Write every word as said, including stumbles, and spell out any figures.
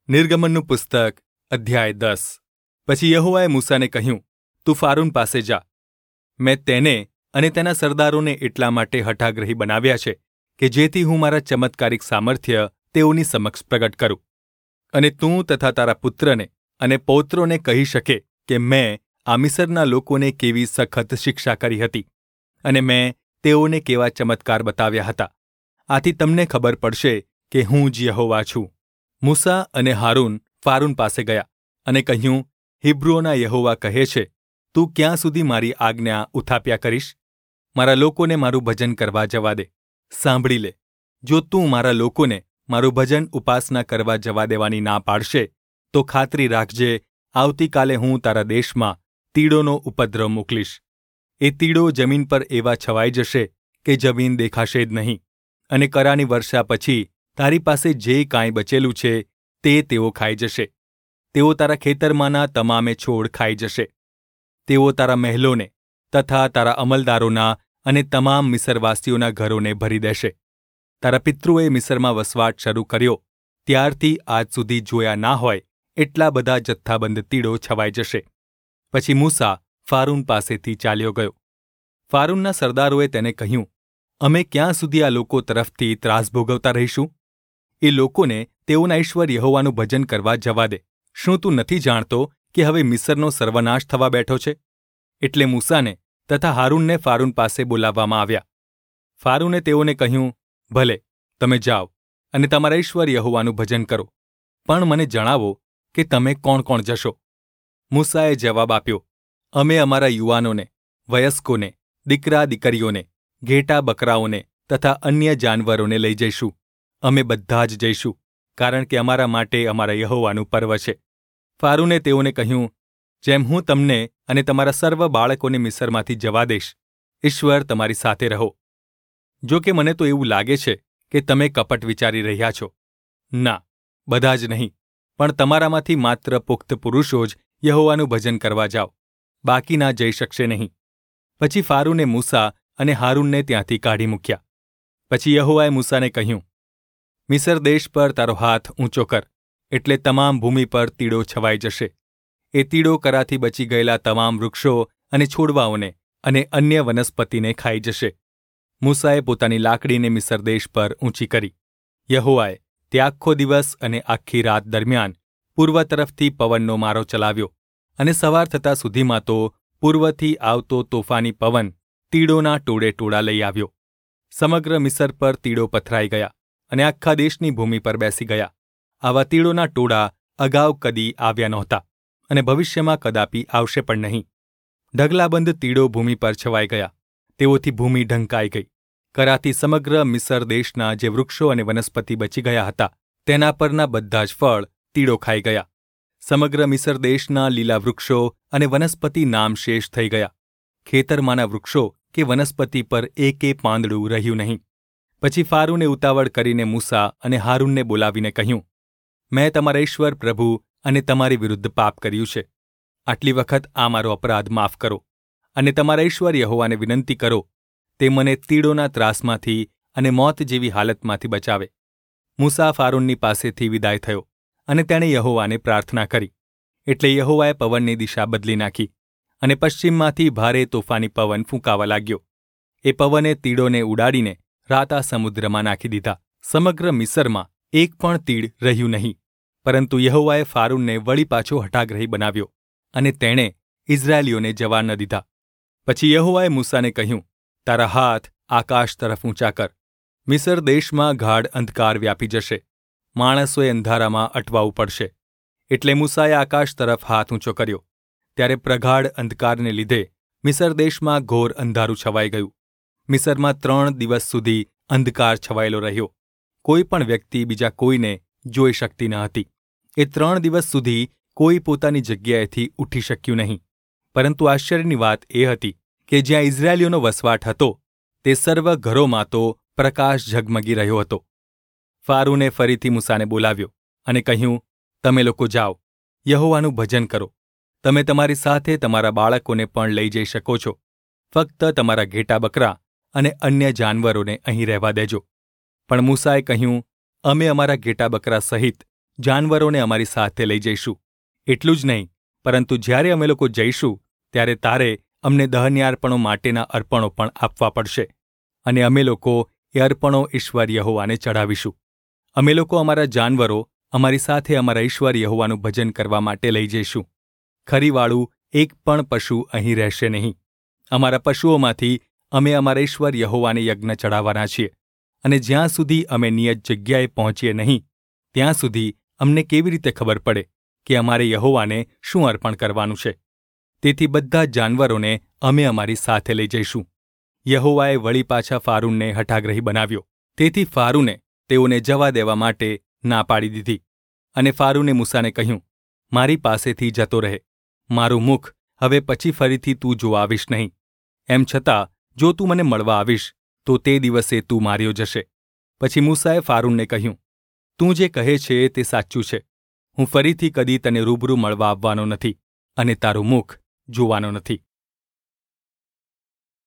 નિર્ગમનનું પુસ્તક અધ્યાય દસ. પછી યહોવાએ મૂસાને કહ્યું, તું ફારૂન પાસે જા. મેં તેને અને તેના સરદારોને એટલા માટે હઠાગ્રહી બનાવ્યા છે કે જેથી હું મારા ચમત્કારિક સામર્થ્ય તેઓની સમક્ષ પ્રગટ કરું. અને તું તથા તારા પુત્રને અને પૌત્રોને કહી શકે કે મેં આ મિસરના લોકોને કેવી સખત શિક્ષા કરી હતી અને મેં તેઓને કેવા ચમત્કાર બતાવ્યા હતા. આથી તમને ખબર પડશે કે હું જ યહોવા છું. મૂસા અને હારૂન ફારૂન પાસે ગયા અને કહ્યું, હિબ્રુઓના યહોવા કહે છે, તું ક્યાં સુધી મારી આજ્ઞા ઉથાપ્યા કરીશ? મારા લોકોને મારું ભજન કરવા જવા દે. સાંભળી લે, જો તું મારા લોકોને મારું ભજન ઉપાસના કરવા જવા દેવાની ના પાડશે તો ખાતરી રાખજે, આવતીકાલે હું તારા દેશમાં તીડોનો ઉપદ્રવ મોકલીશ. એ તીડો જમીન પર એવા છવાઈ જશે કે જમીન દેખાશે જ નહીં, અને કરાની વર્ષા પછી તારી પાસે જે કાંઈ બચેલું છે તે તેઓ ખાઈ જશે. તેઓ તારા ખેતરમાંના તમામે છોડ ખાઈ જશે. તેઓ તારા મહેલોને તથા તારા અમલદારોના અને તમામ મિસરવાસીઓના ઘરોને ભરી દેશે. તારા પિતૃએ મિસરમાં વસવાટ શરૂ કર્યો ત્યારથી આજ સુધી જોયા ના હોય એટલા બધા જથ્થાબંધ તીડો છવાઈ જશે. પછી મૂસા ફારૂન પાસેથી ચાલ્યો ગયો. ફારૂનના સરદારોએ તેને કહ્યું, અમે ક્યાં સુધી આ લોકો તરફથી ત્રાસ ભોગવતા રહીશું? એ લોકોને તેઓના ઈશ્વર યહોવાનું ભજન કરવા જવા દે. શું તું નથી જાણતો કે હવે મિસરનો સર્વનાશ થવા બેઠો છે? એટલે મૂસાને તથા હારૂનને ફારૂન પાસે બોલાવવામાં આવ્યા. ફારૂને તેઓને કહ્યું, ભલે, તમે જાઓ અને તમારા ઈશ્વર યહોવાનું ભજન કરો, પણ મને જણાવો કે તમે કોણ કોણ જશો? મૂસાએ જવાબ આપ્યો, અમે અમારા યુવાનોને, વયસ્કોને, દીકરા દીકરીઓને, ઘેટા બકરાઓને તથા અન્ય જાનવરોને લઈ જઈશું. અમે બધા જ જઈશું, કારણ કે અમારા માટે અમારા યહોવાનું પર્વ છે. ફારૂને તેઓને કહ્યું, જેમ હું તમને અને તમારા સર્વ બાળકોને મિસરમાંથી જવા દઈશ, ઈશ્વર તમારી સાથે રહો. જો કે મને તો એવું લાગે છે કે તમે કપટ વિચારી રહ્યા છો. ના, બધા જ નહીં, પણ તમારામાંથી માત્ર પુખ્ત પુરુષો જ યહોવાનું ભજન કરવા જાઓ, બાકીના જઈ શકશે નહીં. પછી ફારૂને મૂસા અને હારૂનને ત્યાંથી કાઢી મૂક્યા. પછી યહોવાએ મૂસાને કહ્યું, મિસર દેશ પર તારો હાથ ઊંચો કર, એટલે તમામ ભૂમિ પર તીડો છવાઈ જશે. એ તીડો કરાથી બચી ગયેલા તમામ વૃક્ષો અને છોડવાઓને અને અન્ય વનસ્પતિને ખાઈ જશે. મૂસાએ પોતાની લાકડીને મિસર દેશ પર ઊંચી કરી. યહોવાએ તે આખો દિવસ અને આખી રાત દરમિયાન પૂર્વ તરફથી પવનનો મારો ચલાવ્યો, અને સવાર થતાં સુધીમાં તો પૂર્વથી આવતો તોફાની પવન તીડોના ટોળે ટોળા લઈ આવ્યો. સમગ્ર મિસર પર તીડો પથરાઈ ગયા અને આખા દેશની ભૂમિ પર બેસી ગયા. આવા તીડોના ટોળા અગાઉ કદી આવ્યા નહોતા અને ભવિષ્યમાં કદાપી આવશે પણ નહીં. ઢગલાબંધ તીડો ભૂમિ પર છવાઈ ગયા. તેઓથી ભૂમિ ઢંકાઈ ગઈ. કરાથી સમગ્ર મિસર દેશના જે વૃક્ષો અને વનસ્પતિ બચી ગયા હતા તેના પરના બધા જ ફળ તીડો ખાઈ ગયા. સમગ્ર મિસર દેશના લીલા વૃક્ષો અને વનસ્પતિ નામશેષ થઈ ગયા. ખેતરમાંના વૃક્ષો કે વનસ્પતિ પર એકે પાંદડું રહ્યું નહીં. પછી ફારૂને ઉતાવળ કરીને મૂસા અને હારૂનને બોલાવીને કહ્યું, મેં તમારા ઈશ્વર પ્રભુ અને તમારી વિરુદ્ધ પાપ કર્યું છે. આટલી વખત આ મારો અપરાધ માફ કરો અને તમારા ઈશ્વર યહોવાને વિનંતી કરો તે મને તીડોના ત્રાસમાંથી અને મોત જેવી હાલતમાંથી બચાવે. મૂસા ફારૂનની પાસેથી વિદાય થયો અને તેણે યહોવાને પ્રાર્થના કરી. એટલે યહોવાએ પવનની દિશા બદલી નાખી અને પશ્ચિમમાંથી ભારે તોફાની પવન ફૂંકાવા લાગ્યો. એ પવને તીડોને ઉડાડીને રાતા સમુદ્રમાં નાખી દીધા. સમગ્ર મિસરમાં એક પણ તીડ રહ્યું નહીં. પરંતુ યહોવાએ ફારૂનને વળી પાછો હઠાગ્રહી બનાવ્યો અને તેણે ઇઝરાયેલીઓને જવા ન દીધા. પછી યહોવાએ મૂસાને કહ્યું, તારા હાથ આકાશ તરફ ઊંચા કર. મિસર દેશમાં ગાઢ અંધકાર વ્યાપી જશે. માણસોએ અંધારામાં અટવાવું પડશે. એટલે મૂસાએ આકાશ તરફ હાથ ઊંચો કર્યો. ત્યારે પ્રગાઢ અંધકારને લીધે મિસર દેશમાં ઘોર અંધારું છવાઈ ગયું. મિસરમાં ત્રણ દિવસ સુધી અંધકાર છવાયેલો રહ્યો. કોઈ પણ વ્યક્તિ બીજા કોઈને જોઈ શકતી ન હતી. એ ત્રણ દિવસ સુધી કોઈ પોતાની જગ્યાએથી ઉઠી શક્યું નહીં. પરંતુ આશ્ચર્યની વાત એ હતી કે જ્યાં ઇઝરાયેલીઓનો વસવાટ હતો તે સર્વ ઘરોમાં તો પ્રકાશ ઝગમગી રહ્યો હતો. ફારૂને ફરીથી મૂસાને બોલાવ્યો અને કહ્યું, તમે લોકો જાઓ, યહોવાનું ભજન કરો. તમે તમારી સાથે તમારા બાળકોને પણ લઈ જઈ શકો છો. ફક્ત તમારા ઘેટા બકરા અને અન્ય જાનવરોને અહીં રહેવા દેજો. પણ મૂસાએ કહ્યું, અમે અમારા ઘેટા બકરા સહિત જાનવરોને અમારી સાથે લઈ જઈશું. એટલું જ નહીં, પરંતુ જ્યારે અમે લોકો જઈશું ત્યારે તારે અમને દહનીય અર્પણો માટેના અર્પણો પણ આપવા પડશે, અને અમે લોકો એ અર્પણો ઈશ્વર યહોવાને ચઢાવીશું. અમે લોકો અમારા જાનવરો અમારી સાથે અમારા ઈશ્વર યહોવાનું ભજન કરવા માટે લઈ જઈશું. ખરીવાળું એક પણ પશુ અહીં રહેશે નહીં. અમારા પશુઓમાંથી અમે અમારા ઈશ્વર યહોવાને યજ્ઞ ચડાવવાના છીએ, અને જ્યાં સુધી અમે નિયત જગ્યાએ પહોંચીએ નહીં ત્યાં સુધી અમને કેવી રીતે ખબર પડે કે અમારે યહોવાને શું અર્પણ કરવાનું છે? તેથી બધા જાનવરોને અમે અમારી સાથે લઈ જઈશું. યહોવાએ વળી પાછા ફારૂનને હઠાગ્રહી બનાવ્યો. તેથી ફારૂને તેઓને જવા દેવા માટે ના પાડી દીધી. અને ફારૂને મૂસાને કહ્યું, મારી પાસેથી જતો રહે. મારું મુખ હવે પછી ફરીથી તું જોવા આવીશ નહીં. એમ છતાં જો તું મને મળવા આવીશ તો તે દિવસે તું માર્યો જશે. પછી મૂસાએ ફારૂનને કહ્યું, તું જે કહે છે તે સાચું છે. હું ફરીથી કદી તને રૂબરૂ મળવા આવવાનો નથી અને તારું મુખ જોવાનો નથી.